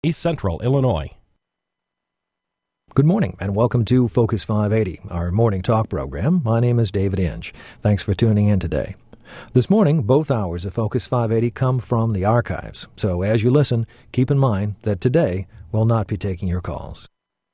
East Central Illinois. Good morning and welcome to Focus 580, our morning talk program. My name is David Inge. Thanks for tuning in today. This morning, both hours of Focus 580 come from the archives. So as you listen, keep in mind that today we'll not be taking your calls.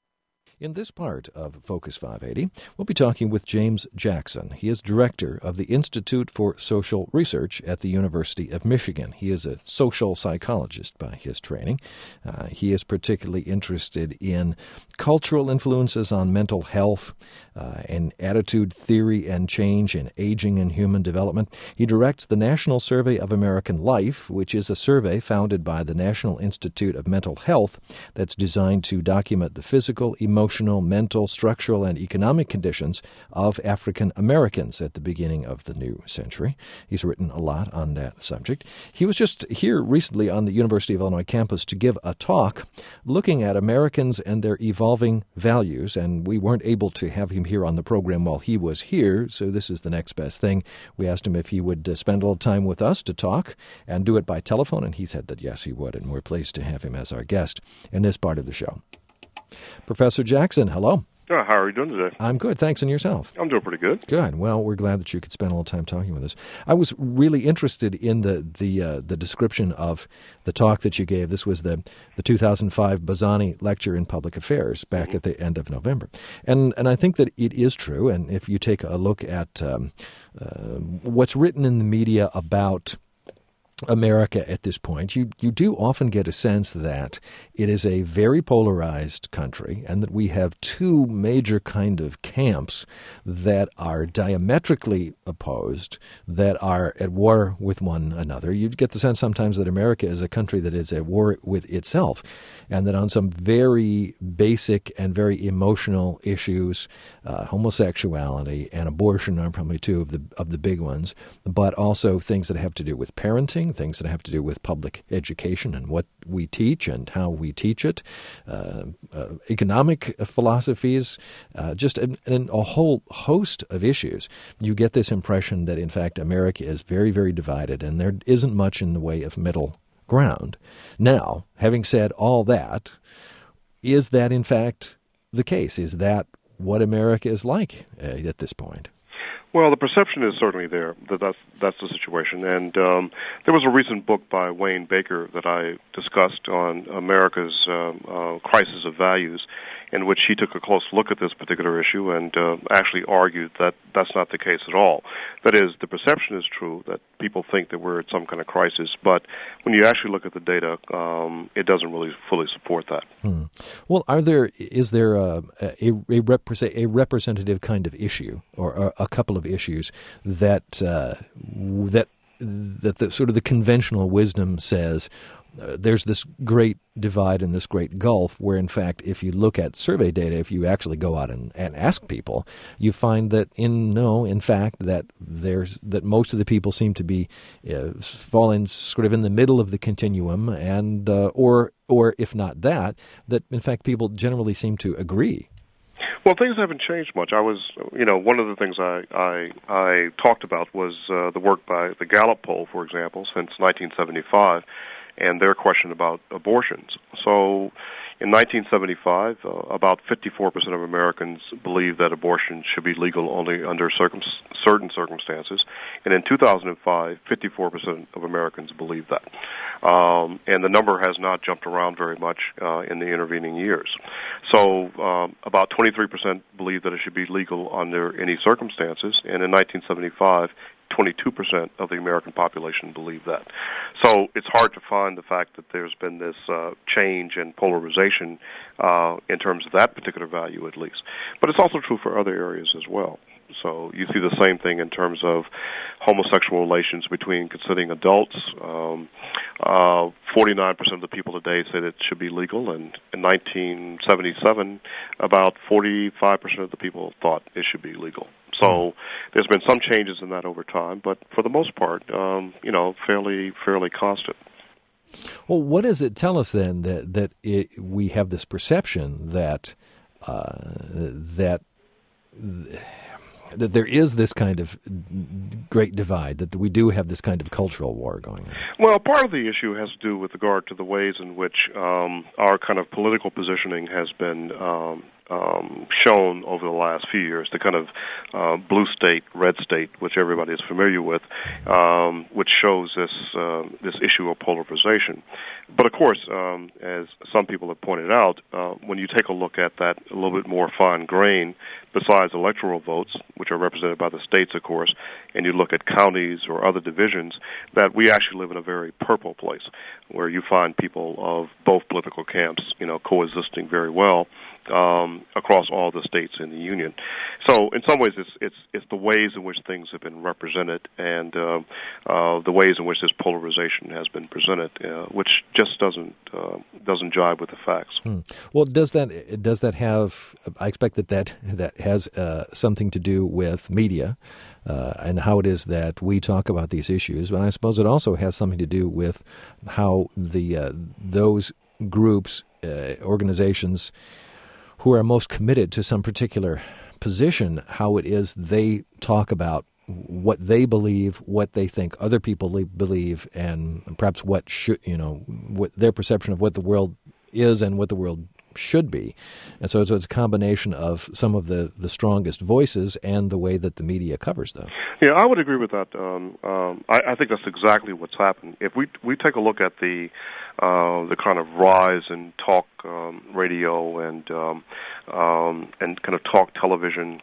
In this part of Focus 580, we'll be talking with James Jackson. He is director of the Institute for Social Research at the University of Michigan. He is a social psychologist by his training. He is particularly interested in cultural influences on mental health and attitude theory and change in aging and human development. He directs the National Survey of American Life, which is a survey founded by the National Institute of Mental Health that's designed to document the physical, emotional, mental, structural, and economic conditions of African Americans at the beginning of the new century. He's written a lot on that subject. He was just here recently on the University of Illinois campus to give a talk looking at Americans and their evolving values, and we weren't able to have him here on the program while he was here, so this is the next best thing. We asked him if he would spend a little time with us to talk and do it by telephone, and he said that yes, he would, and we're pleased to have him as our guest in this part of the show. Professor Jackson, hello. How are you doing today? I'm good, thanks, and yourself? I'm doing pretty good. Good. Well, we're glad that you could spend a little time talking with us. I was really interested in the description of the talk that you gave. This was the 2005 Bazzani Lecture in Public Affairs back at the end of November. And I think that it is true, and if you take a look at what's written in the media about America at this point, you do often get a sense that it is a very polarized country and that we have two major kind of camps that are diametrically opposed, that are at war with one another. You get the sense sometimes that America is a country that is at war with itself, and that on some very basic and very emotional issues, homosexuality and abortion are probably two of the big ones, but also things that have to do with parenting, things that have to do with public education and what we teach and how we teach it, economic philosophies, just a whole host of issues. You get this impression that, in fact, America is very, very divided and there isn't much in the way of middle ground. Now, having said all that, is that, in fact, the case? Is that what America is like at this point? Well, the perception is certainly there that's the situation. And there was a recent book by Wayne Baker that I discussed on America's crisis of values, in which he took a close look at this particular issue and actually argued that that's not the case at all. That is, the perception is true that people think that we're at some kind of crisis, but when you actually look at the data, it doesn't really fully support that. Well, is there a representative kind of issue or a couple of issues that the sort of the conventional wisdom says there's this great divide and this great gulf where, in fact, if you look at survey data, if you actually go out and ask people, you find that in fact, that most of the people seem to be falling sort of in the middle of the continuum, and or if not that in fact people generally seem to agree. Well, things haven't changed much. One of the things I talked about was the work by the Gallup poll, for example, since 1975, and their question about abortions. So in 1975, about 54% of Americans believed that abortion should be legal only under certain circumstances. And in 2005, 54% of Americans believed that. And the number has not jumped around very much in the intervening years. So about 23% believe that it should be legal under any circumstances. And in 1975, 22% of the American population believe that. So it's hard to find the fact that there's been this change and polarization in terms of that particular value, at least. But it's also true for other areas as well. So you see the same thing in terms of homosexual relations between consenting adults. 49% of the people today say that it should be legal, and in 1977, about 45% of the people thought it should be legal. So there's been some changes in that over time, but for the most part, fairly constant. Well, what does it tell us then that we have this perception that that there is this kind of great divide, that we do have this kind of cultural war going on? Well, part of the issue has to do with regard to the ways in which our kind of political positioning has been shown over the last few years, the kind of blue state, red state, which everybody is familiar with, which shows this issue of polarization. But of course, as some people have pointed out, when you take a look at that a little bit more fine grain, besides electoral votes, which are represented by the states, of course, and you look at counties or other divisions, that we actually live in a very purple place, where you find people of both political camps, coexisting very well across all the states in the union. So, in some ways, it's the ways in which things have been represented and the ways in which this polarization has been presented, which just doesn't jive with the facts. Well, does that have? I expect that has something to do with media and how it is that we talk about these issues, but I suppose it also has something to do with how those groups, organizations who are most committed to some particular position, how it is they talk about what they believe, what they think other people believe, and perhaps what their perception of what the world is and what the world should be. And so it's a combination of some of the strongest voices and the way that the media covers them. Yeah, I would agree with that. I think that's exactly what's happened. If we take a look at the kind of rise in talk radio and kind of talk television,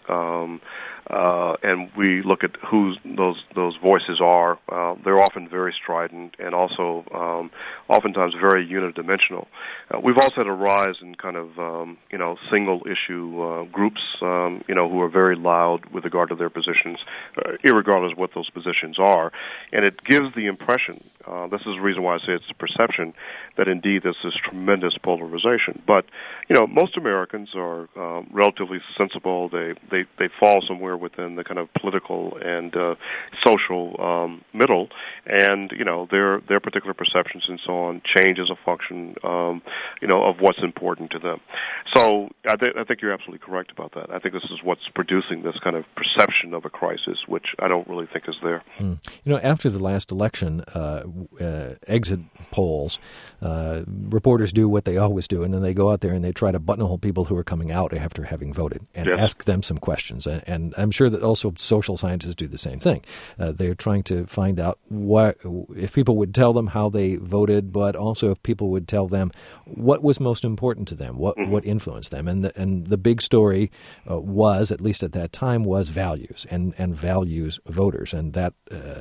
and we look at who those voices are, they're often very strident and also oftentimes very unidimensional. We've also had a rise in kind of single issue groups who are very loud with regard to their positions, irregardless of what those positions are, and it gives the impression. This is the reason why I say it's a perception that indeed there's this tremendous polarization. But most Americans are relatively sensible. They fall somewhere within the kind of political and social middle, and their particular perceptions and so on change as a function of what's important to them. So I think you're absolutely correct about that. I think this is what's producing this kind of perception of a crisis, which I don't really think is there. After the last election, exit polls, reporters do what they always do, and then they go out there and they try to buttonhole people who are coming out after having voted and ask them some questions. And I'm sure that also social scientists do the same thing. They're trying to find out if people would tell them how they voted, but also if people would tell them what was most important to them, what influenced them. And the big story was, at least at that time, was values and values voters. And that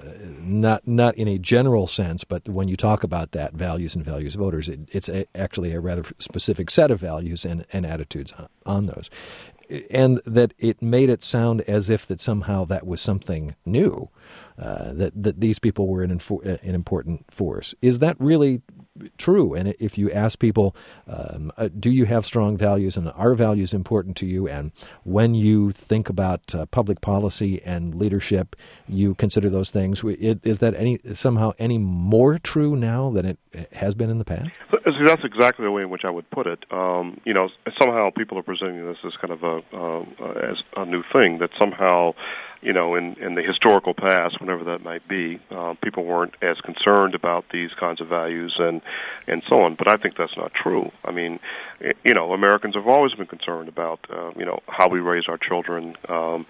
not in a general sense, but when you talk about that, values and values voters, it's actually a rather specific set of values and attitudes on those. And that it made it sound as if that somehow that was something new, that these people were an important force. Is that really true? And if you ask people, do you have strong values and are values important to you? And when you think about public policy and leadership, you consider those things. Is that somehow any more true now than it has been in the past? That's exactly the way in which I would put it. Somehow people are presenting this as kind of as a new thing, that somehow, in the historical past, whenever that might be, people weren't as concerned about these kinds of values and so on. But I think that's not true. I mean, Americans have always been concerned about, how we raise our children, how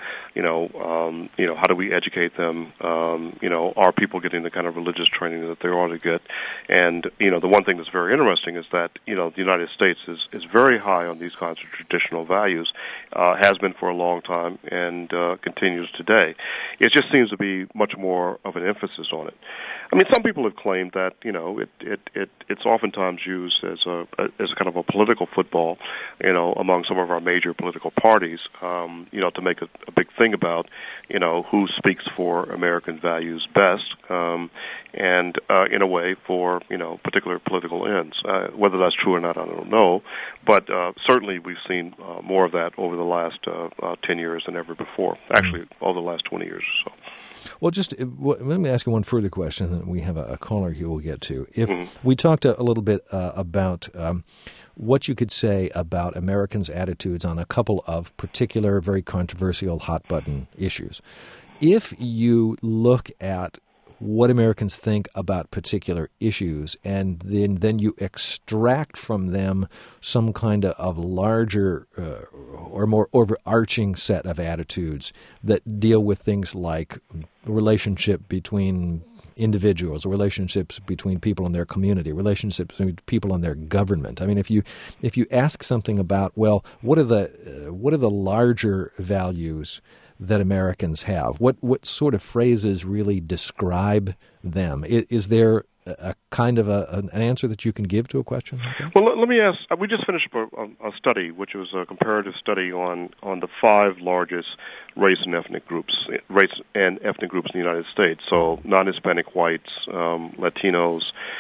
do we educate them, are people getting the kind of religious training that they ought to get? And, the one thing that's very interesting is that, the United States is very high on these kinds of traditional values, has been for a long time, and continues today. It just seems to be much more of an emphasis on it. I mean, some people have claimed that it's oftentimes used as a kind of a political football, among some of our major political parties, to make a big thing about who speaks for American values best, and in a way for particular political ends. Whether that's true or not, I don't know, but certainly we've seen more of that over the last 10 years than ever before. Actually, over the last 20 years or so. Well, let me ask you one further question, and we have a caller here we'll get to. If we talked a little bit about what you could say about Americans' attitudes on a couple of particular, very controversial, hot-button issues. If you look at what Americans think about particular issues, and then you extract from them some kind of larger or more overarching set of attitudes that deal with things like relationship between individuals, relationships between people in their community, relationships between people in their government. I mean, if you ask something about, well, what are the larger values that Americans have? What sort of phrases really describe them? Is there a kind of an answer that you can give to a question like that? Well, let me ask. We just finished a study, which was a comparative study on the 5 largest race and ethnic groups in the United States. So non-Hispanic whites, Latinos,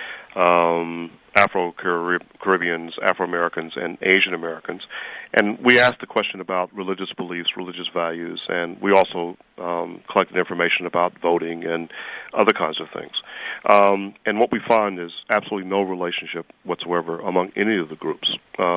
Afro-Caribbeans, Afro-Americans, and Asian Americans. And we asked the question about religious beliefs, religious values, and we also collected information about voting and other kinds of things. And what we find is absolutely no relationship whatsoever among any of the groups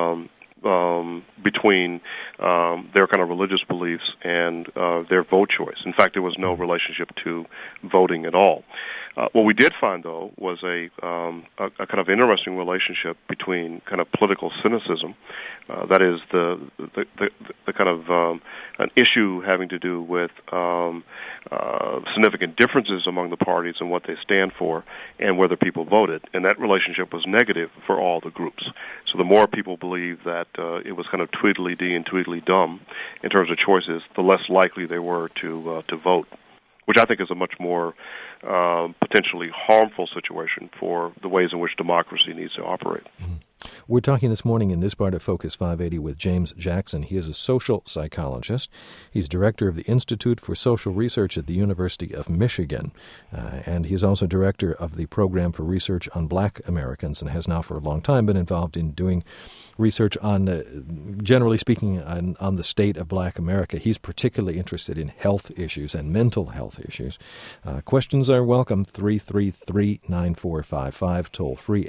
between their kind of religious beliefs and their vote choice. In fact, there was no relationship to voting at all. What we did find, though, was a kind of interesting relationship between kind of political cynicism, that is the kind of an issue having to do with significant differences among the parties and what they stand for and whether people voted, and that relationship was negative for all the groups. So the more people believed that it was kind of Tweedledee and Tweedledum in terms of choices, the less likely they were to vote, which I think is a much more potentially harmful situation for the ways in which democracy needs to operate. Mm-hmm. We're talking this morning in this part of Focus 580 with James Jackson. He is a social psychologist. He's director of the Institute for Social Research at the University of Michigan, and he's also director of the Program for Research on Black Americans and has now for a long time been involved in doing research on, generally speaking, on the state of Black America. He's particularly interested in health issues and mental health issues. Questions are welcome, 333-9455, toll free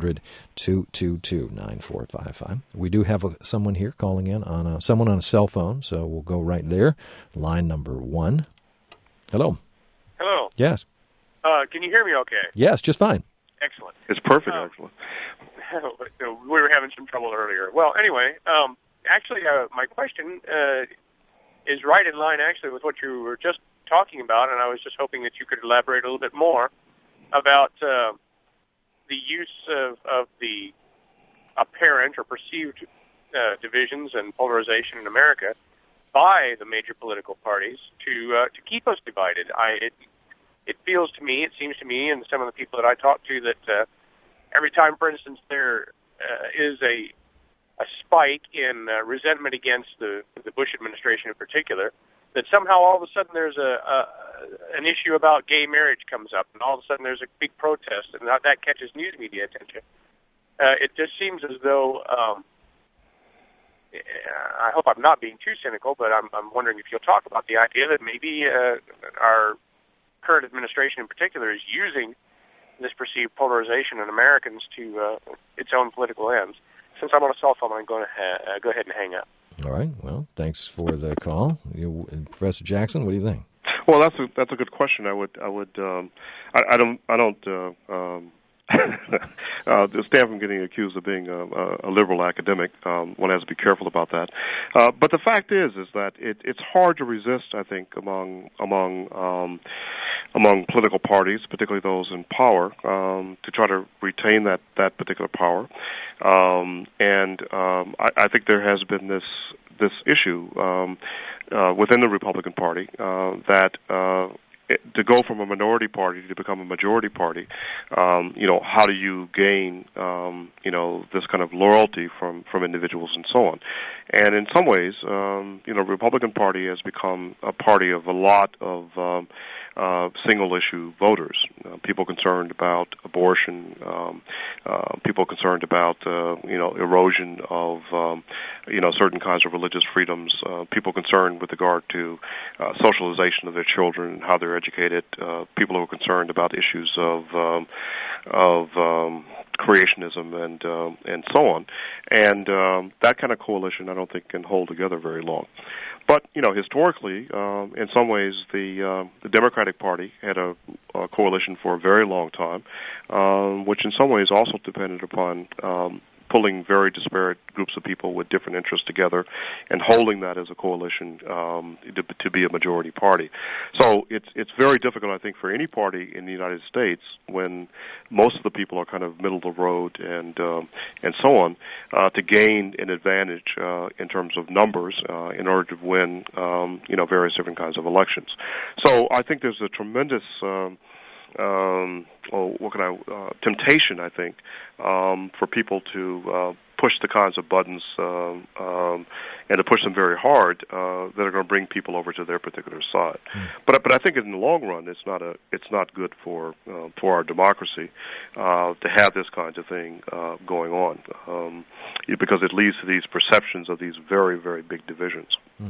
800-222-9455. We do have someone here calling in on someone on a cell phone, so we'll go right there. Line number 1. Hello. Hello. Yes. Can you hear me okay? Yes, just fine. Excellent. It's perfect, actually. We were having some trouble earlier. Well, anyway, actually, my question is right in line, actually, with what you were just talking about, and I was just hoping that you could elaborate a little bit more about the use of the apparent or perceived divisions and polarization in America by the major political parties to keep us divided. It feels to me, it seems to me, and some of the people that I talk to, that every time, for instance, there is a spike in resentment against the Bush administration in particular, that somehow all of a sudden there's an issue about gay marriage comes up, and all of a sudden there's a big protest, and that catches news media attention. It just seems as though, I hope I'm not being too cynical, but I'm wondering if you'll talk about the idea that maybe our current administration in particular is using this perceived polarization in Americans to its own political ends. Since I'm on a cell phone, I'm going to go ahead and hang up. All right. Well, thanks for the call, Professor Jackson. What do you think? Well, that's a good question. I don't stand from getting accused of being a liberal academic. One has to be careful about that. But the fact is that it's hard to resist, I think, among political parties, particularly those in power, to try to retain that particular power. I think there has been this issue within the Republican Party that to go from a minority party to become a majority party, how do you gain, this kind of loyalty from individuals and so on? And in some ways, the Republican Party has become a party of a lot of single-issue voters, people concerned about abortion, people concerned about erosion of certain kinds of religious freedoms, people concerned with regard to socialization of their children and how they're educated, people who are concerned about issues of creationism and so on, and that kind of coalition I don't think can hold together very long. But historically, in some ways, the Democratic Party had a coalition for a very long time, which in some ways also depended upon pulling very disparate groups of people with different interests together and holding that as a coalition to be a majority party. So it's very difficult, I think, for any party in the United States when most of the people are kind of middle of the road and so on to gain an advantage in terms of numbers in order to win various different kinds of elections. So I think there's a tremendous temptation, I think, for people to push the kinds of buttons and to push them very hard that are going to bring people over to their particular side. But I think in the long run, it's not good for our democracy to have this kind of thing going on because it leads to these perceptions of these very, very big divisions.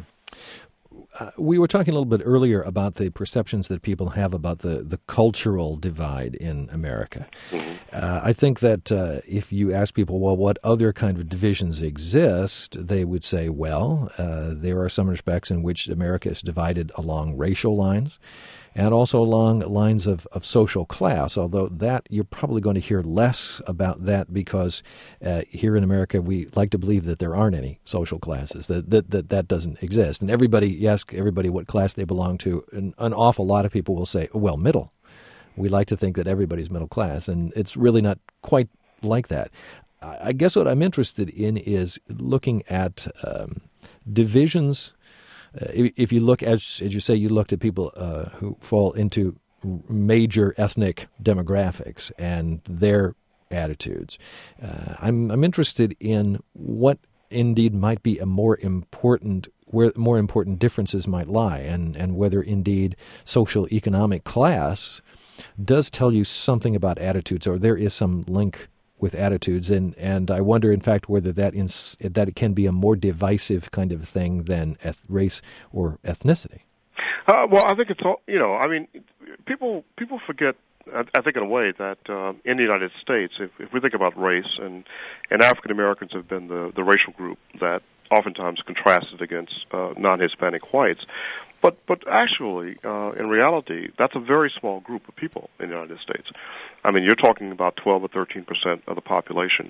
We were talking a little bit earlier about the perceptions that people have about the cultural divide in America. Mm-hmm. I think that if you ask people, well, what other kind of divisions exist, they would say, well, there are some respects in which America is divided along racial lines and also along lines of social class, although that you're probably going to hear less about that because here in America we like to believe that there aren't any social classes, that doesn't exist. And you ask everybody what class they belong to, and an awful lot of people will say, well, middle. We like to think that everybody's middle class, and it's really not quite like that. I guess what I'm interested in is looking at divisions. If you look, as you say, you looked at people who fall into major ethnic demographics and their attitudes. I'm interested in what indeed might be where more important differences might lie, and whether indeed social economic class does tell you something about attitudes, or there is some link with attitudes, and I wonder, in fact, whether that it can be a more divisive kind of thing than race or ethnicity. Well, I think it's all, people forget, I think in a way, that in the United States, if we think about race, and African Americans have been the racial group that oftentimes contrasted against non-Hispanic whites, but actually, in reality, that's a very small group of people in the United States. I mean, you're talking about 12 or 13% of the population,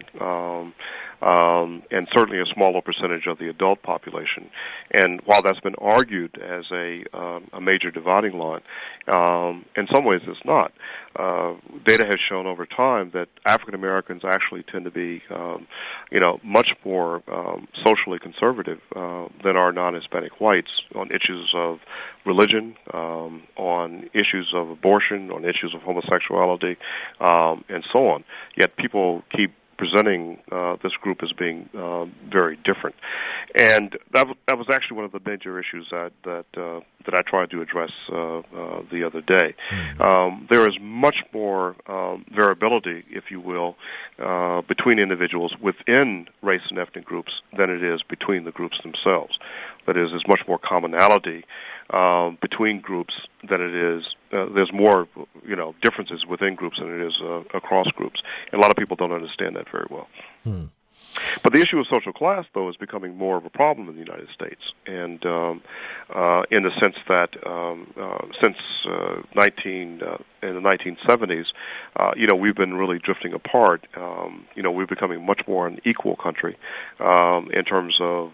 and certainly a smaller percentage of the adult population. And while that's been argued as a major dividing line, in some ways it's not. Data has shown over time that African Americans actually tend to be, much more socially conservative than our non-Hispanic whites on issues of religion, on issues of abortion, on issues of homosexuality, and so on. Yet people keep presenting this group as being very different, and that was actually one of the major issues that I tried to address the other day. There is much more variability, if you will, between individuals within race and ethnic groups than it is between the groups themselves. That is, there's much more commonality between groups than it is. There's more, differences within groups than it is across groups. And a lot of people don't understand that very well. But the issue of social class, though, is becoming more of a problem in the United States, and in the sense that since in the 1970s, we've been really drifting apart. We're becoming much more an equal country in terms of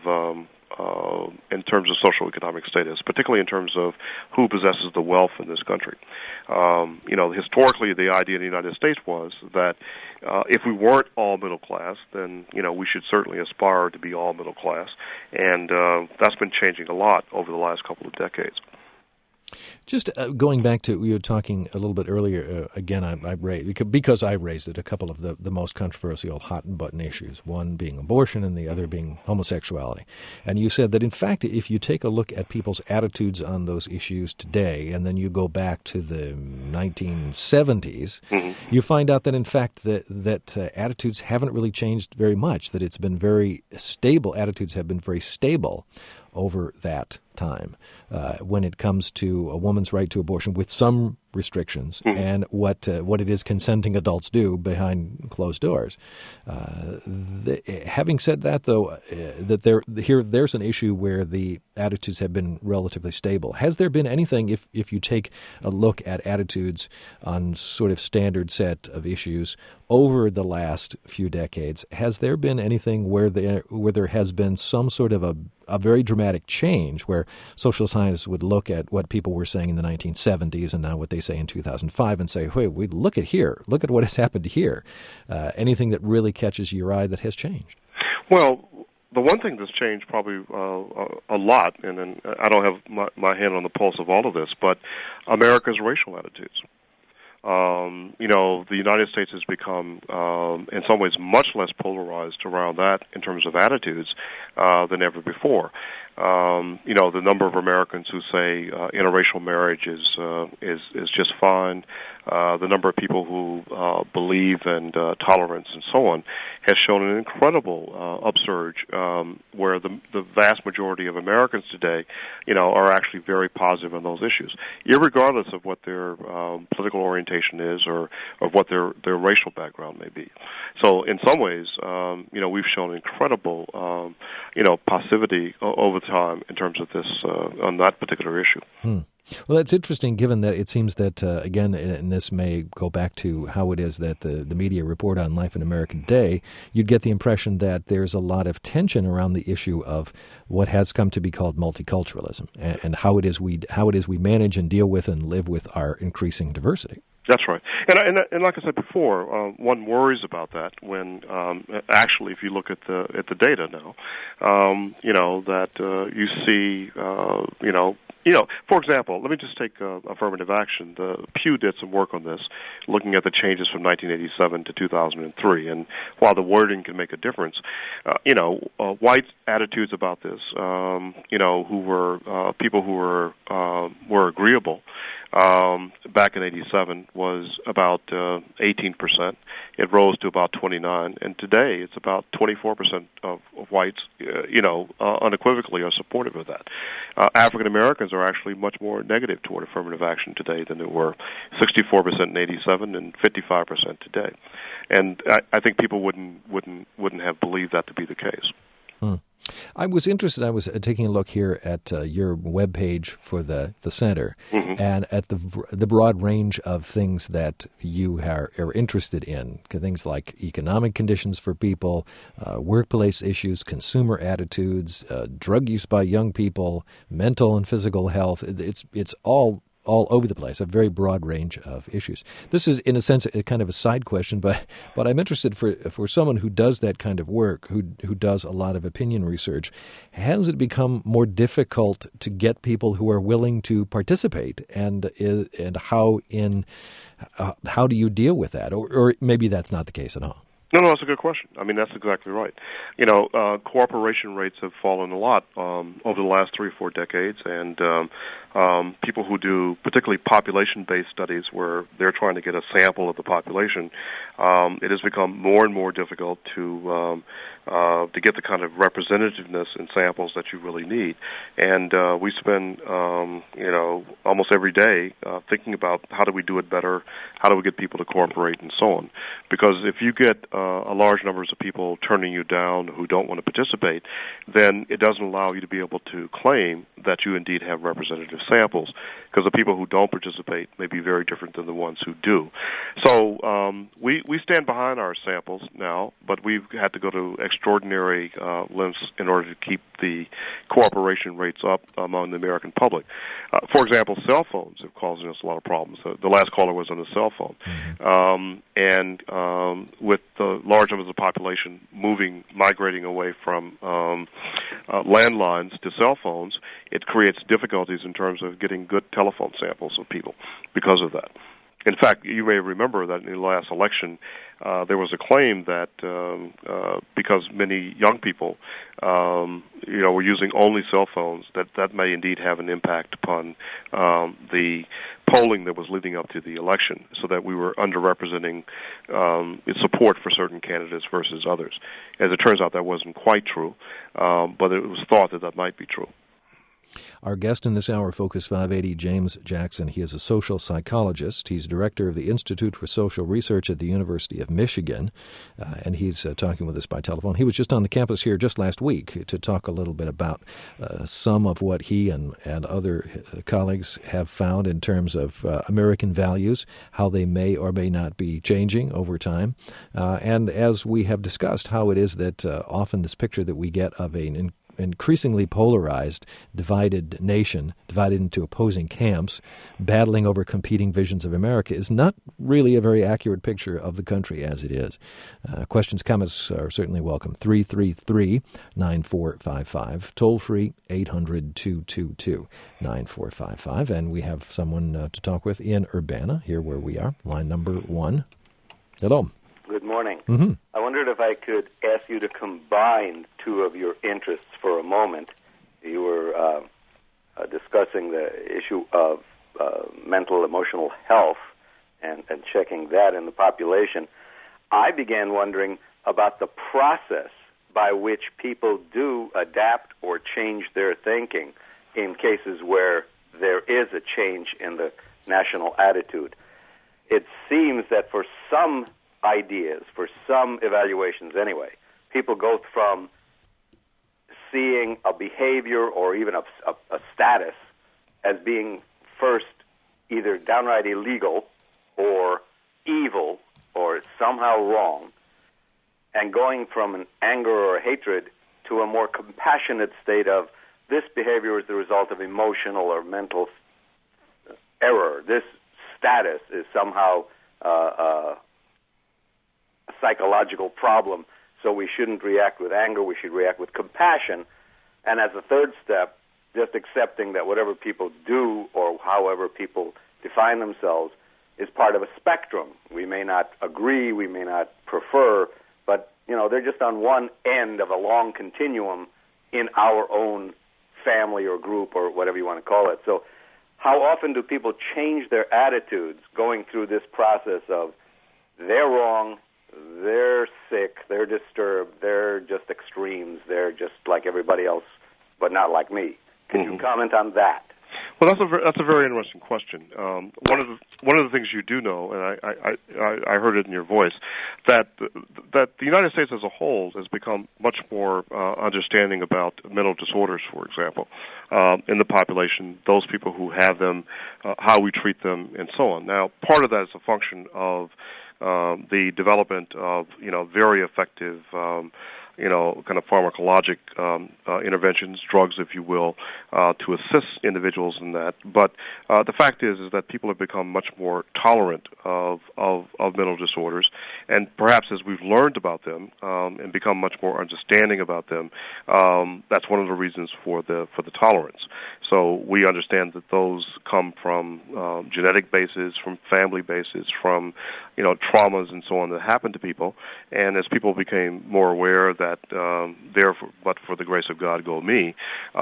social economic status, particularly in terms of who possesses the wealth in this country. Historically, the idea in the United States was that if we weren't all middle class, then we should certainly aspire to be all middle class, and that's been changing a lot over the last couple of decades. Just going back to, you were talking a little bit earlier, again, I raised, because I raised it, a couple of the most controversial hot-button issues, one being abortion and the other being homosexuality. And you said that, in fact, if you take a look at people's attitudes on those issues today, and then you go back to the 1970s, you find out that, in fact, that attitudes haven't really changed very much, that it's been very stable. Attitudes have been very stable over that time when it comes to a woman's right to abortion, with some restrictions, and what it is consenting adults do behind closed doors. Having said that, though, that there's an issue where the attitudes have been relatively stable. Has there been anything, if you take a look at attitudes on sort of standard set of issues over the last few decades, has there been anything where there has been some sort of a very dramatic change, where social scientists would look at what people were saying in the 1970s and now what they say in 2005 and say, hey, look at what has happened here. Anything that really catches your eye that has changed? Well, the one thing that's changed probably a lot, and I don't have my hand on the pulse of all of this, but America's racial attitudes. The United States has become, in some ways, much less polarized around that in terms of attitudes than ever before. The number of Americans who say interracial marriage is just fine. The number of people who believe in tolerance and so on has shown an incredible upsurge, where the vast majority of Americans today, are actually very positive on those issues, irregardless of what their political orientation is or of what their racial background may be. So in some ways, we've shown incredible, passivity over time in terms of this on that particular issue. Well, that's interesting, given that it seems that, again, and this may go back to how it is that the media report on life in America today, you'd get the impression that there's a lot of tension around the issue of what has come to be called multiculturalism, and how it is we manage and deal with and live with our increasing diversity. That's right, and like I said before, one worries about that when actually, if you look at the data now, that you see, for example, let me just take affirmative action. The Pew did some work on this, looking at the changes from 1987 to 2003, and while the wording can make a difference, white attitudes about this, who were people who were agreeable. Back in 87 was about 18%. It rose to about 29%, and today it's about 24% of whites, unequivocally are supportive of that. African Americans are actually much more negative toward affirmative action today than they were, 64% in 87 and 55% today. And I think people wouldn't have believed that to be the case. I was interested. I was taking a look here at your webpage for the center, and at the broad range of things that you are interested in, things like economic conditions for people, workplace issues, consumer attitudes, drug use by young people, mental and physical health. It's all over the place, a very broad range of issues. This is, in a sense, a kind of a side question, but I'm interested for someone who does that kind of work, who does a lot of opinion research, has it become more difficult to get people who are willing to participate, and how do you deal with that? Or maybe that's not the case at all. No, that's a good question. I mean, that's exactly right. Cooperation rates have fallen a lot over the last 3 or 4 decades, and people who do particularly population-based studies where they're trying to get a sample of the population, it has become more and more difficult to get the kind of representativeness in samples that you really need. And we spend, almost every day thinking about how do we do it better, how do we get people to cooperate, and so on. Because if you get a large numbers of people turning you down who don't want to participate, then it doesn't allow you to be able to claim that you indeed have representative samples, because the people who don't participate may be very different than the ones who do. So we stand behind our samples now, but we've had to go to extraordinary lengths in order to keep the cooperation rates up among the American public. For example, cell phones are causing us a lot of problems. The last caller was on a cell phone. And with the large numbers of the population migrating away from landlines to cell phones, it creates difficulties in terms of getting good telephone samples of people because of that. In fact, you may remember that in the last election, there was a claim that because many young people, were using only cell phones, that may indeed have an impact upon the polling that was leading up to the election, so that we were underrepresenting support for certain candidates versus others. As it turns out, that wasn't quite true, but it was thought that might be true. Our guest in this hour, Focus 580, James Jackson. He is a social psychologist. He's director of the Institute for Social Research at the University of Michigan, and he's talking with us by telephone. He was just on the campus here just last week to talk a little bit about some of what he and other colleagues have found in terms of American values, how they may or may not be changing over time, and as we have discussed, how it is that often this picture that we get of an increasingly polarized, divided nation, divided into opposing camps, battling over competing visions of America, is not really a very accurate picture of the country as it is. Questions, comments are certainly welcome. 333-9455, toll-free 800-222-9455. And we have someone to talk with in Urbana, here where we are, line number 1. Hello. Good morning. Mm-hmm. I wondered if I could ask you to combine two of your interests for a moment. You were discussing the issue of mental, emotional health and checking that in the population. I began wondering about the process by which people do adapt or change their thinking in cases where there is a change in the national attitude. It seems that for some ideas, for some evaluations anyway, people go from seeing a behavior or even a status as being first either downright illegal or evil or somehow wrong, and going from an anger or a hatred to a more compassionate state of this behavior is the result of emotional or mental error. This status is somehow a psychological problem, so we shouldn't react with anger, we should react with compassion. And as a third step, just accepting that whatever people do or however people define themselves is part of a spectrum. We may not agree, we may not prefer, but they're just on one end of a long continuum in our own family or group or whatever you want to call it. So how often do people change their attitudes going through this process of they're wrong, they're sick, they're disturbed, they're just extremes, they're just like everybody else, but not like me? Can you comment on that? Well, that's a very interesting question. One of the things you do know, and I heard it in your voice, that the United States as a whole has become much more understanding about mental disorders, for example, in the population, those people who have them, how we treat them, and so on. Now, part of that is a function of the development of very effective kind of pharmacologic interventions, drugs, if you will, to assist individuals in that. But the fact is that people have become much more tolerant of mental disorders, and perhaps as we've learned about them and become much more understanding about them, that's one of the reasons for the tolerance. So we understand that those come from genetic bases, from family bases, from traumas and so on that happen to people. And as people became more aware that but for the grace of God go me,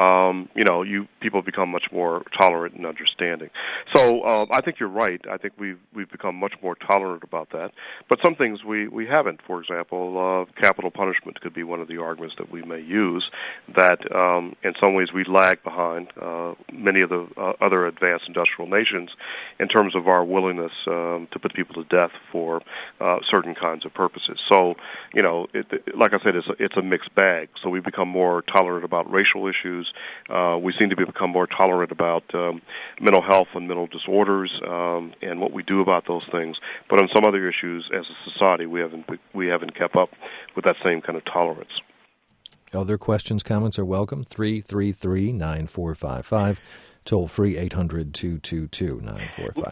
people become much more tolerant and understanding. So I think you're right. I think we've become much more tolerant about that. But some things we haven't. For example, capital punishment could be one of the arguments that we may use, that in some ways we lag behind many of the other advanced industrial nations in terms of our willingness to put people to death for certain kinds of purposes. So, like I said, it's a mixed bag. So we become more tolerant about racial issues. We seem to become more tolerant about mental health and mental disorders and what we do about those things. But on some other issues, as a society, we haven't kept up with that same kind of tolerance. Other questions, comments are welcome. 333-9455. Toll free 800-222-9455.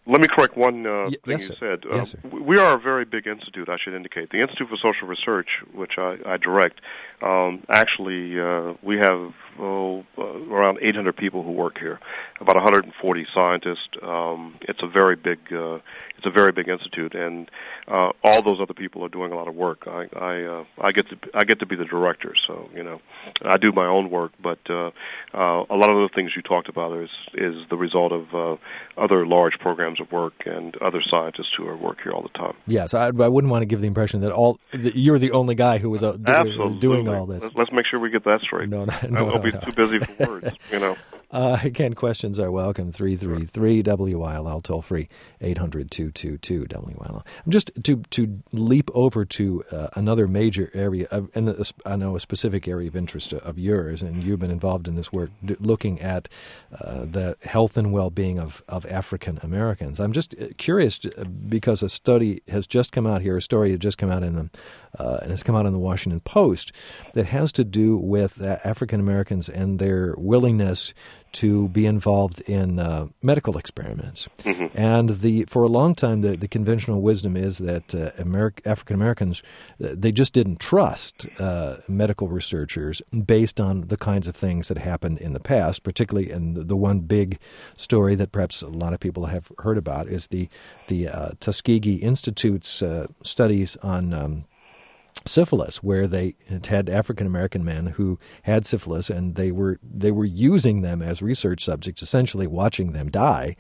Let me correct one thing yes, you sir. said. Yes, sir. We are a very big institute, I should indicate. The Institute for Social Research, which I direct, actually we have around 800 people who work here, about 140 scientists. It's a very big institute, and all those other people are doing a lot of work. I get to be the director, so I do my own work, but a lot of the things you talked about is the result of other large programs of work and other scientists who are work here all the time. Yeah, so I wouldn't want to give the impression that you're the only guy who was doing all this. Let's make sure we get that straight. No, I'll be too busy for words, Again, questions are welcome. 333-WILL, toll free 800-222-WILL. Just to leap over to another major area, I know a specific area of interest of yours, and you've been involved in this work looking at the health and well-being of African Americans. I'm just curious because a study has just come out here, a story had just come out and it's come out in the Washington Post that has to do with African Americans and their willingness to be involved in medical experiments. Mm-hmm. And for a long time, the conventional wisdom is that African Americans, they just didn't trust medical researchers based on the kinds of things that happened in the past, particularly in the one big story that perhaps a lot of people have heard about is the Tuskegee Institute's studies on syphilis, where they had African American men who had syphilis, and they were using them as research subjects, essentially watching them die.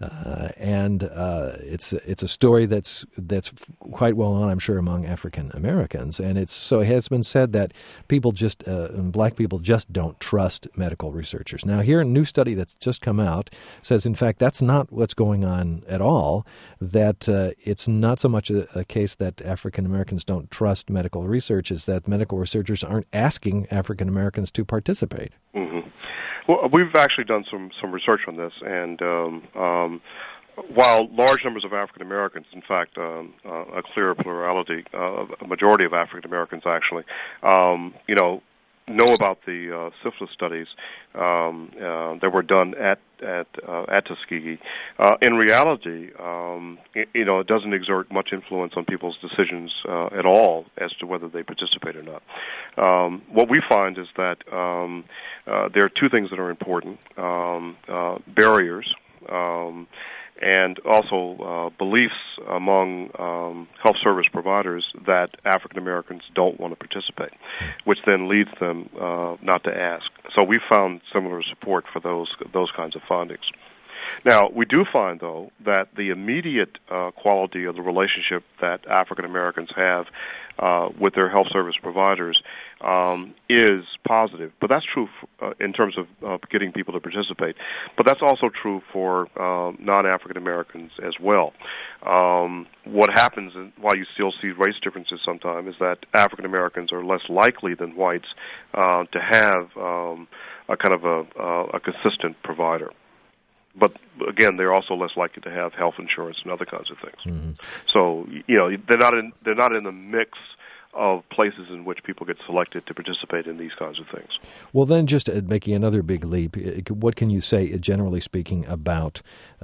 It's a story that's quite well known, I'm sure, among African Americans, and it has been said that people black people just don't trust medical researchers. Now, here a new study that's just come out says, in fact, that's not what's going on at all. That it's not so much a case that African Americans don't trust medical research, is that medical researchers aren't asking African Americans to participate. Mm-hmm. Well, we've actually done some research on this, and while large numbers of African Americans, in fact, a clear plurality, a majority of African Americans actually, know about the syphilis studies that were done at Tuskegee. In reality, it doesn't exert much influence on people's decisions at all as to whether they participate or not. What we find is that there are two things that are important: barriers. And also beliefs among health service providers that African Americans don't want to participate, which then leads them not to ask. So we found similar support for those kinds of findings. Now, we do find, though, that the immediate quality of the relationship that African Americans have with their health service providers is positive. But that's true in terms of getting people to participate. But that's also true for non-African Americans as well. What happens, and why you still see race differences sometimes, is that African Americans are less likely than whites to have a kind of a consistent provider. But again, they're also less likely to have health insurance and other kinds of things. Mm-hmm. So they're not in the mix of places in which people get selected to participate in these kinds of things. Well, then, just making another big leap, what can you say, generally speaking, about,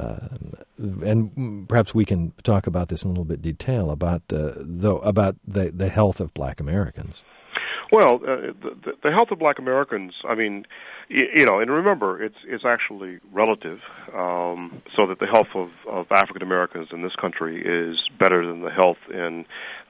and perhaps we can talk about this in a little bit detail, about the health of Black Americans? Well, the health of Black Americans, I mean, and remember, it's actually relative, so that the health of African Americans in this country is better than the health in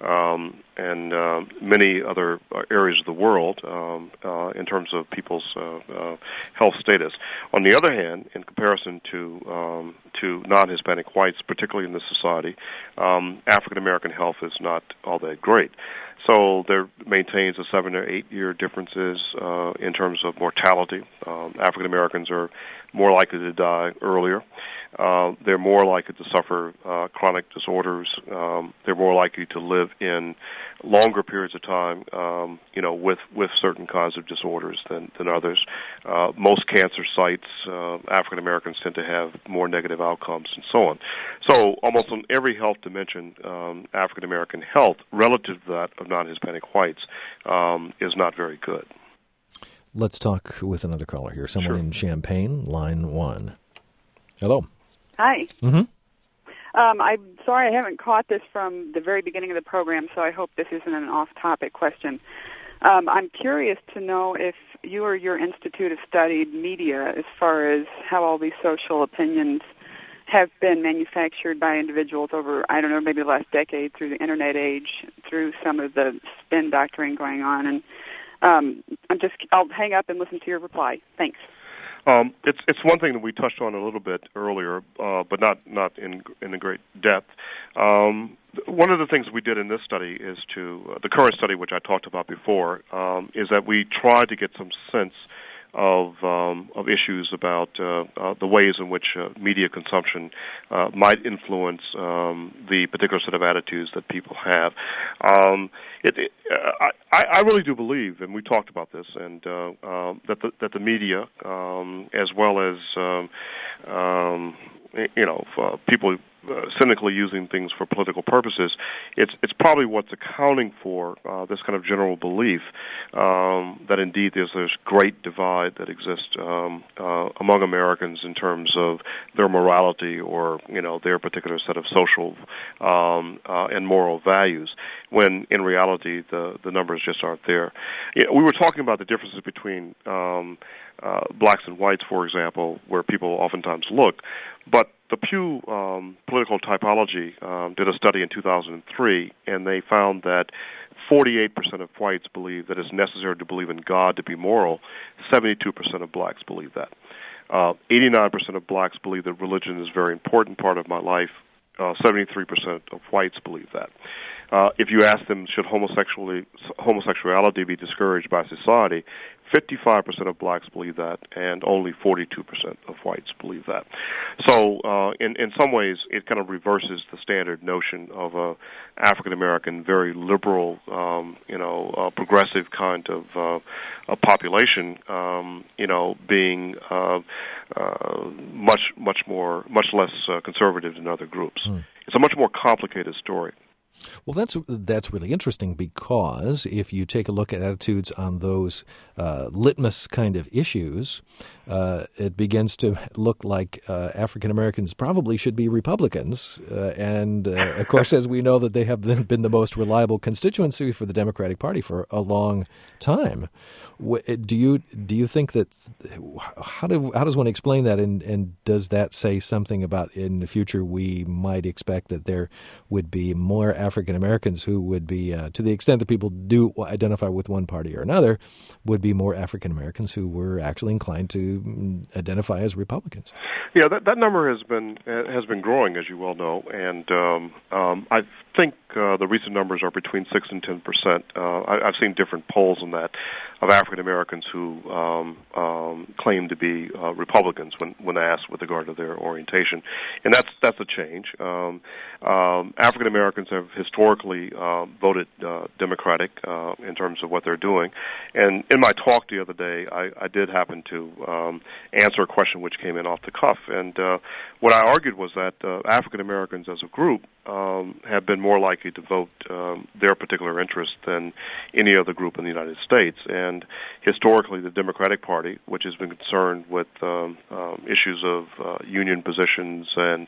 many other areas of the world in terms of people's health status. On the other hand, in comparison to non-Hispanic whites, particularly in this society, African American health is not all that great. So there maintains a 7 or 8 year differences in terms of mortality. African Americans are more likely to die earlier. They're more likely to suffer chronic disorders. They're more likely to live in longer periods of time, with certain kinds of disorders than others. Most cancer sites, African Americans tend to have more negative outcomes, and so on. So almost on every health dimension, African American health, relative to that of non-Hispanic whites, is not very good. Let's talk with another caller here. Someone Sure. in Champaign, line 1. Hello. Hi. Mm-hmm. I'm sorry I haven't caught this from the very beginning of the program, so I hope this isn't an off-topic question. I'm curious to know if you or your institute have studied media as far as how all these social opinions have been manufactured by individuals over, I don't know, maybe the last decade through the internet age, through some of the spin doctoring going on. And I'll hang up and listen to your reply. Thanks. It's one thing that we touched on a little bit earlier, but not in a great depth. One of the things we did in this study is the current study, which I talked about before, is that we tried to get some sense of issues about the ways in which media consumption might influence the particular set of attitudes that people have. I really do believe, and we talked about this, and that the media, as well as people cynically using things for political purposes, it's probably what's accounting for this kind of general belief that indeed there's this great divide that exists among Americans in terms of their morality or their particular set of social and moral values, when in reality the numbers just aren't there. We were talking about the differences between blacks and whites, for example, where people oftentimes look, but the Pew Political Typology did a study in 2003, and they found that 48% of whites believe that it's necessary to believe in God to be moral. 72% of blacks believe that. 89% of blacks believe that religion is a very important part of my life. 73% of whites believe that. If you ask them, should homosexuality be discouraged by society, 55% of blacks believe that, and only 42% of whites believe that. So, in some ways, it kind of reverses the standard notion of a African American, very liberal, progressive kind of a population, being much less conservative than other groups. It's a much more complicated story. Well, that's really interesting, because if you take a look at attitudes on those litmus kind of issues, it begins to look like African Americans probably should be Republicans. And of course, as we know, that they have been the most reliable constituency for the Democratic Party for a long time. Do you think that how does one explain that, and does that say something about in the future we might expect that there would be more African Americans who would be, to the extent that people do identify with one party or another, would be more African Americans who were actually inclined to identify as Republicans? Yeah, that number has been growing, as you well know, and I think the recent numbers are between 6 and 10%. I've seen different polls on that of African Americans who claim to be Republicans when asked with regard to their orientation, and that's a change. African Americans have historically voted Democratic in terms of what they're doing, and in my talk the other day, I did happen to answer a question which came in off the cuff, and what I argued was that African Americans as a group have been more likely to vote their particular interest than any other group in the United States. And historically, the Democratic Party, which has been concerned with issues of union positions and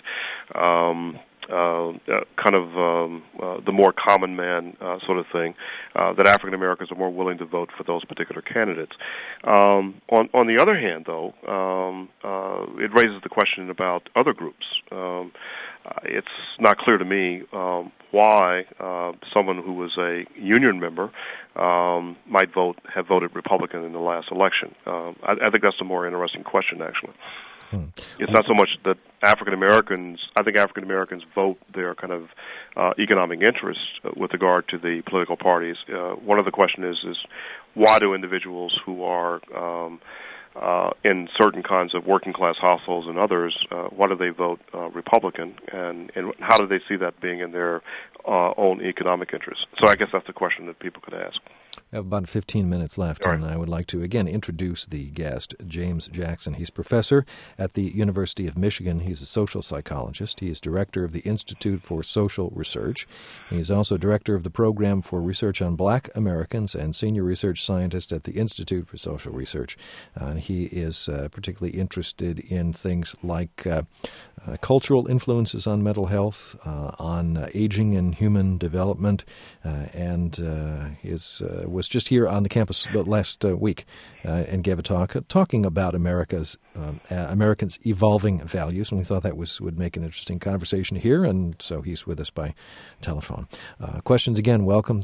the more common man sort of thing, that African Americans are more willing to vote for those particular candidates. On the other hand, though, it raises the question about other groups. It's not clear to me why someone who was a union member might have voted Republican in the last election. I think that's the more interesting question, actually. It's not so much that African Americans vote their kind of economic interests with regard to the political parties. One of the questions is why do individuals who are in certain kinds of working class households and others, why do they vote Republican, and how do they see that being in their own economic interests? So I guess that's the question that people could ask. We have about 15 minutes left, Right. and I would like to again introduce the guest, James Jackson. He's professor at the University of Michigan. He's a social psychologist. He is director of the Institute for Social Research. He's also director of the Program for Research on Black Americans and senior research scientist at the Institute for Social Research. He is particularly interested in things like cultural influences on mental health, on aging and human development, and was just here on the campus last week and gave a talk talking about Americans' evolving values, and we thought that would make an interesting conversation here, and so he's with us by telephone. Questions again, welcome,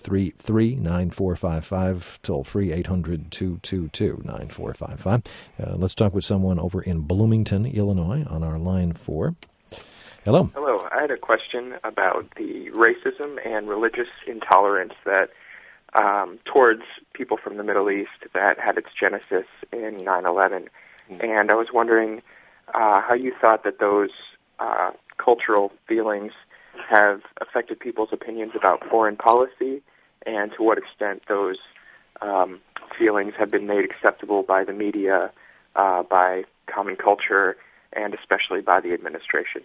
333-9455, toll free 800-222-9455. Let's talk with someone over in Bloomington, Illinois, on our line 4. Hello. Hello. I had a question about the racism and religious intolerance that towards people from the Middle East that had its genesis in 9/11. And I was wondering how you thought that those cultural feelings have affected people's opinions about foreign policy, and to what extent those feelings have been made acceptable by the media, by common culture, and especially by the administration.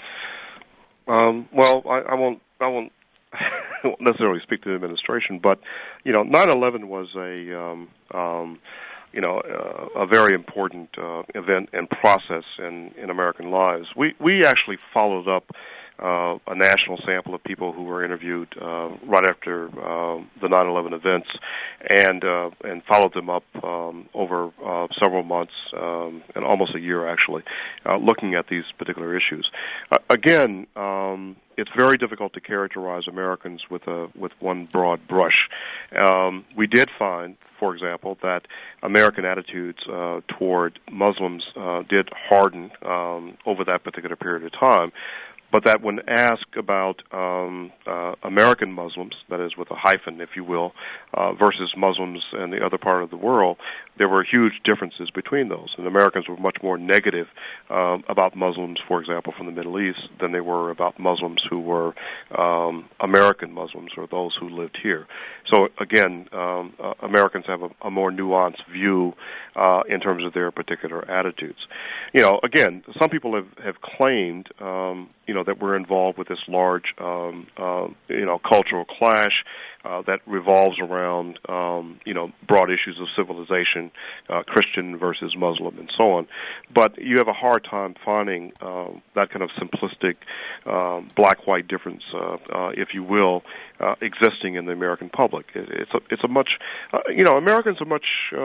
Well, I won't necessarily speak to the administration, but 9/11 was a very important event and process in American lives. We actually followed up a national sample of people who were interviewed right after the 9/11 events, and followed them up over several months and almost a year, actually, looking at these particular issues. Again, it's very difficult to characterize Americans with one broad brush. We did find, for example, that American attitudes toward Muslims did harden over that particular period of time, but that when asked about American Muslims, that is with a hyphen, if you will, versus Muslims in the other part of the world, there were huge differences between those. And Americans were much more negative about Muslims, for example, from the Middle East than they were about Muslims who were American Muslims or those who lived here. So again, Americans have a more nuanced view in terms of their particular attitudes. Again, some people have claimed, that we're involved with this large, cultural clash that revolves around, broad issues of civilization, Christian versus Muslim, and so on. But you have a hard time finding that kind of simplistic black-white difference, if you will, existing in the American public. It's a much, Americans are much.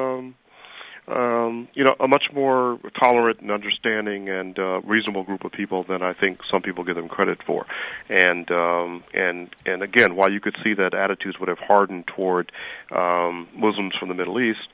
A much more tolerant and understanding and reasonable group of people than I think some people give them credit for. And again, while you could see that attitudes would have hardened toward Muslims from the Middle East,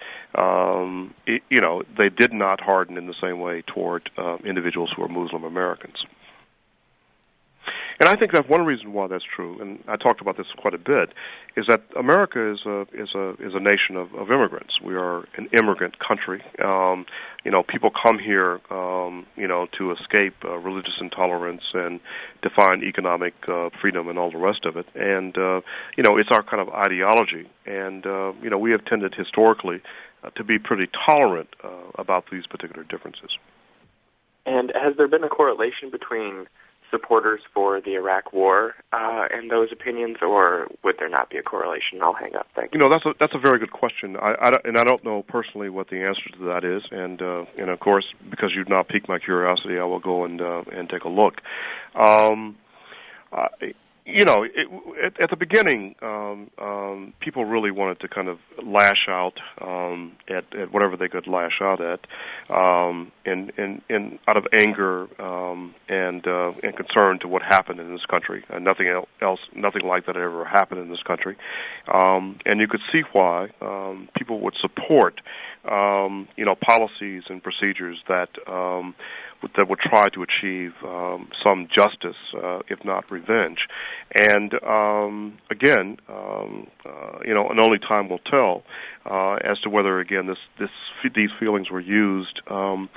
they did not harden in the same way toward individuals who are Muslim Americans. And I think that's one reason why that's true, and I talked about this quite a bit, is that America is a nation of immigrants. We are an immigrant country. People come here, to escape religious intolerance and to find economic freedom and all the rest of it. And it's our kind of ideology. And we have tended historically to be pretty tolerant about these particular differences. And has there been a correlation between supporters for the Iraq War and those opinions, or would there not be a correlation? I'll hang up. Thank you. That's a very good question. I don't know personally what the answer to that is, and of course, because you've now piqued my curiosity, I will go and take a look. At the beginning, people really wanted to kind of lash out at whatever they could lash out at, and out of anger and concern to what happened in this country. Nothing like that ever happened in this country, and you could see why people would support, policies and procedures that would try to achieve some justice, if not revenge. And again, and only time will tell as to whether, again, these feelings were used to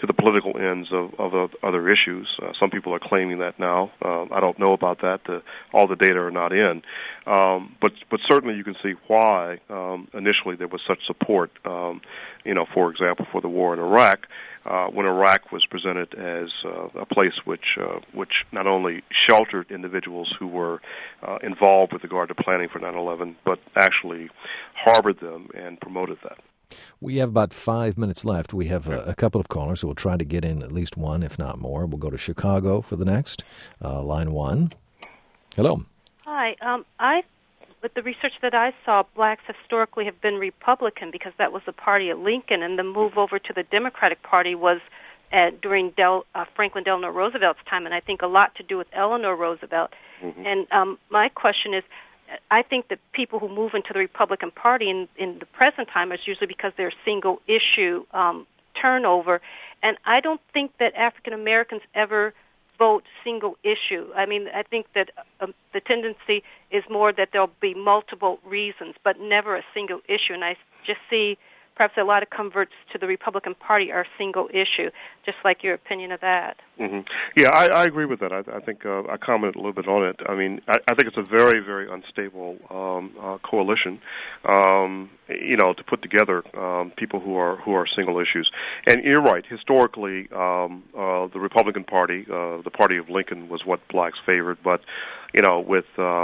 to the political ends of other issues. Some people are claiming that now. I don't know about that. All the data are not in. But certainly you can see why initially there was such support, for example, for the war in Iraq, when Iraq was presented as a place which not only sheltered individuals who were involved with regard to planning for 9/11, but actually harbored them and promoted that. We have about 5 minutes left. We have a couple of callers, so we'll try to get in at least one, if not more. We'll go to Chicago for the next. Line 1. Hello. Hi. With the research that I saw, blacks historically have been Republican because that was the party of Lincoln, and the move over to the Democratic Party was during Franklin Delano Roosevelt's time, and I think a lot to do with Eleanor Roosevelt. Mm-hmm. And my question is, I think that people who move into the Republican Party in the present time is usually because they're single-issue turnover, and I don't think that African Americans ever vote single issue. I mean, I think that the tendency is more that there'll be multiple reasons, but never a single issue. And I just see perhaps a lot of converts to the Republican Party are single issue, just like your opinion of that. Mm-hmm. Yeah, I agree with that. I think I commented a little bit on it. I mean, I think it's a very, very unstable coalition, to put together people who are single issues. And you're right. Historically, the Republican Party, the party of Lincoln, was what blacks favored. But with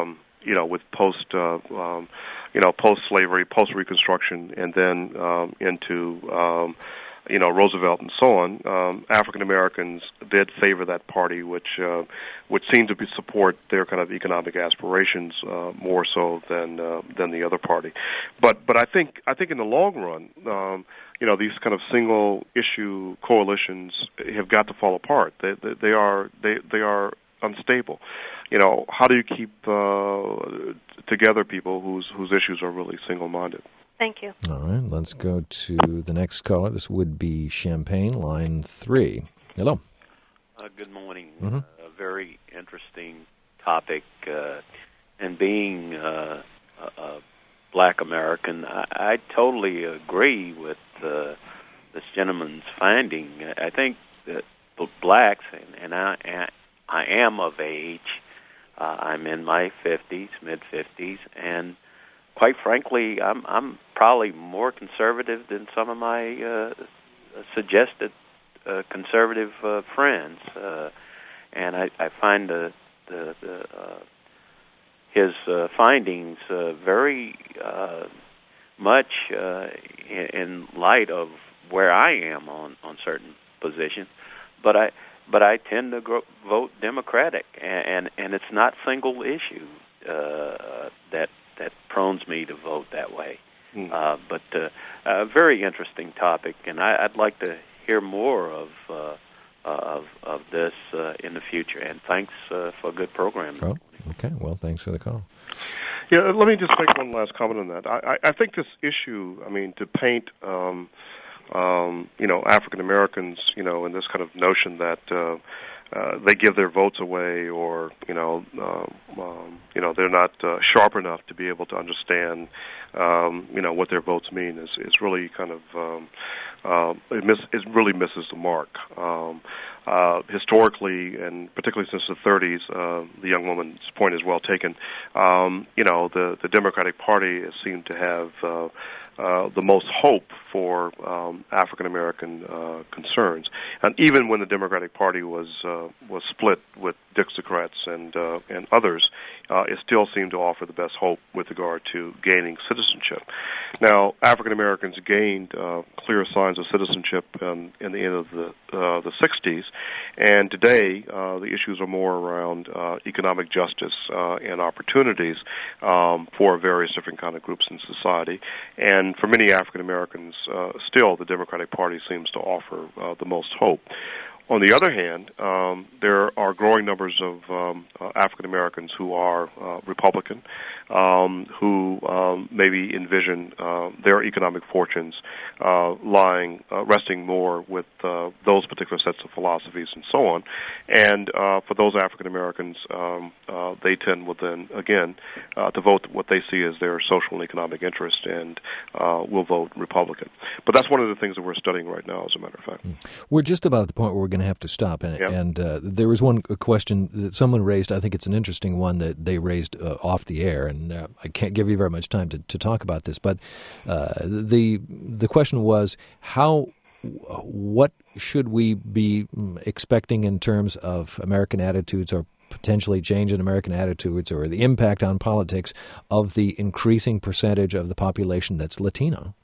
post-slavery, post-Reconstruction, and then into Roosevelt and so on, African Americans did favor that party, which seemed to support their kind of economic aspirations more so than the other party. But I think in the long run, these kind of single issue coalitions have got to fall apart. They are unstable. How do you keep together people whose issues are really single-minded? Thank you. All right, let's go to the next caller. This would be Champaign, line 3. Hello. Good morning. Mm-hmm. A very interesting topic. And being a black American, I totally agree with this gentleman's finding. I think that blacks, and I am of age, I'm in my 50s, mid-50s, and quite frankly, I'm probably more conservative than some of my suggested conservative friends, and I find his findings very much in light of where I am on certain positions, but I tend to vote Democratic, and it's not single issue that prones me to vote that way. But a very interesting topic, and I'd like to hear more of this in the future. And thanks for a good program. Oh, okay. Well, thanks for the call. Yeah, let me just make one last comment on that. I think this issue, to paint African Americans, in this kind of notion that they give their votes away, or they're not sharp enough to be able to understand, what their votes mean is really kind of it really misses the mark. Historically, and particularly since the 30s, the young woman's point is well taken. The Democratic Party seemed to have the most hope for African American concerns, and even when the Democratic Party was split with Dixiecrats and others, it still seemed to offer the best hope with regard to gaining citizenship. Now, African Americans gained clear signs of citizenship in the end of the 60s, and today the issues are more around economic justice and opportunities for various different kind of groups in society. And for many African Americans, still the Democratic Party seems to offer the most hope. On the other hand, there are growing numbers of African Americans who are Republican, who maybe envision their economic fortunes resting more with those particular sets of philosophies and so on. And for those African Americans, they tend then again to vote what they see as their social and economic interest, and will vote Republican. But that's one of the things that we're studying right now, as a matter of fact. We're just about at the point where we're going to have to stop. And there was one question that someone raised. I think it's an interesting one that they raised off the air, and I can't give you very much time to talk about this. But the question was, what should we be expecting in terms of American attitudes, or potentially change in American attitudes, or the impact on politics of the increasing percentage of the population that's Latino?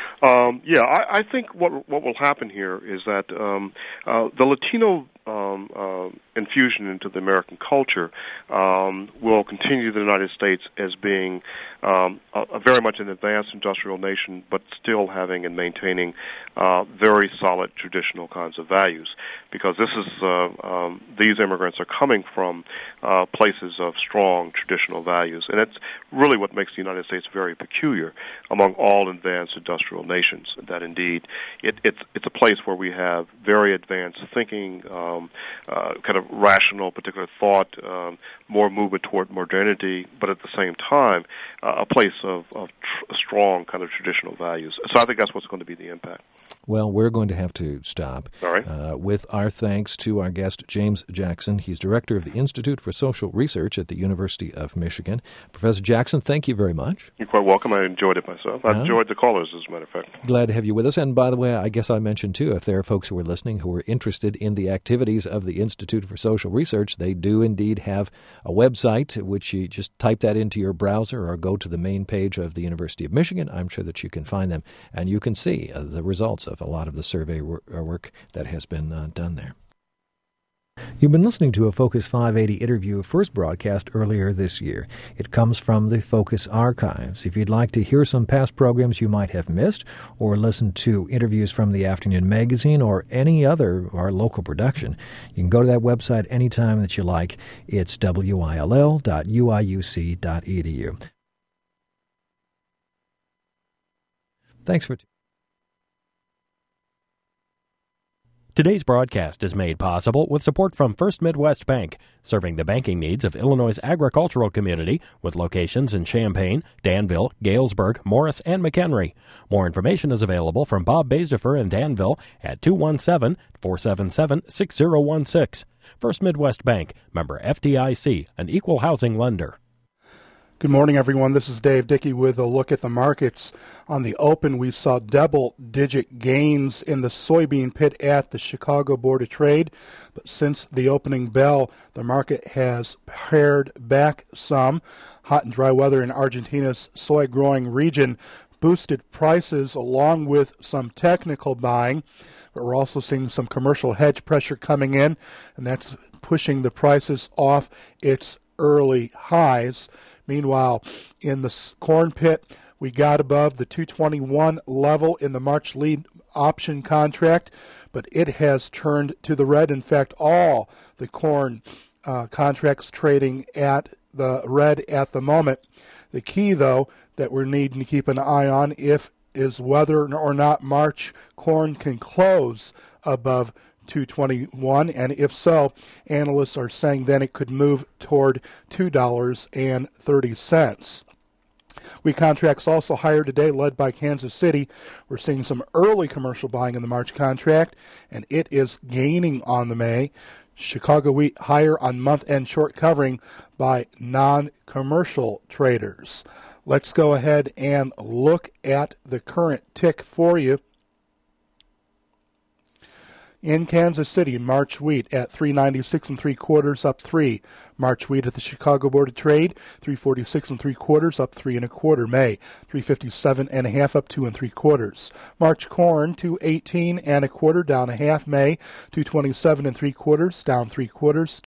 I think what will happen here is that the Latino infusion into the American culture will continue the United States as being very much an advanced industrial nation, but still having and maintaining very solid traditional kinds of values, because these immigrants are coming from places of strong traditional values, and that's really what makes the United States very peculiar among all advanced industrial nations. That indeed it's a place where we have very advanced thinking, kind of rational, particular thought, more movement toward modernity, but at the same time, a place of strong kind of traditional values. So I think that's what's going to be the impact. Well, we're going to have to stop. All right. With our thanks to our guest, James Jackson. He's director of the Institute for Social Research at the University of Michigan. Professor Jackson, thank you very much. You're quite welcome. I enjoyed it myself. I enjoyed the callers, as a matter of fact. Glad to have you with us. And by the way, I guess I mentioned, too, if there are folks who are listening who are interested in the activities of the Institute for Social Research, they do indeed have a website, which you just type that into your browser or go to the main page of the University of Michigan. I'm sure that you can find them, and you can see the results of a lot of the survey work that has been done there. You've been listening to a Focus 580 interview first broadcast earlier this year. It comes from the Focus archives. If you'd like to hear some past programs you might have missed, or listen to interviews from the Afternoon Magazine or any other of our local production, you can go to that website anytime that you like. It's will.uiuc.edu. Thanks for Today's broadcast is made possible with support from First Midwest Bank, serving the banking needs of Illinois' agricultural community with locations in Champaign, Danville, Galesburg, Morris, and McHenry. More information is available from Bob Basedefer in Danville at 217-477-6016. First Midwest Bank, member FDIC, an equal housing lender. Good morning, everyone. This is Dave Dickey with a look at the markets. On the open, we saw double-digit gains in the soybean pit at the Chicago Board of Trade. But since the opening bell, the market has pared back some. Hot and dry weather in Argentina's soy-growing region boosted prices along with some technical buying. But we're also seeing some commercial hedge pressure coming in, and that's pushing the prices off its early highs. Meanwhile, in the corn pit, we got above the 221 level in the March lead option contract, but it has turned to the red. In fact, all the corn contracts trading at the red at the moment. The key, though, that we're needing to keep an eye on is whether or not March corn can close above 221, and if so, analysts are saying then it could move toward $2.30. Wheat contracts also higher today, led by Kansas City. We're seeing some early commercial buying in the March contract, and it is gaining on the May. Chicago wheat higher on month-end short covering by non-commercial traders. Let's go ahead and look at the current tick for you. In Kansas City, March wheat at 396 3/4, up 3. March wheat at the Chicago Board of Trade, 346 3/4, up 3 1/4. May 357 1/2, up 2 3/4. March corn 218 1/4, down 1/2. May 227 3/4, down 3/4.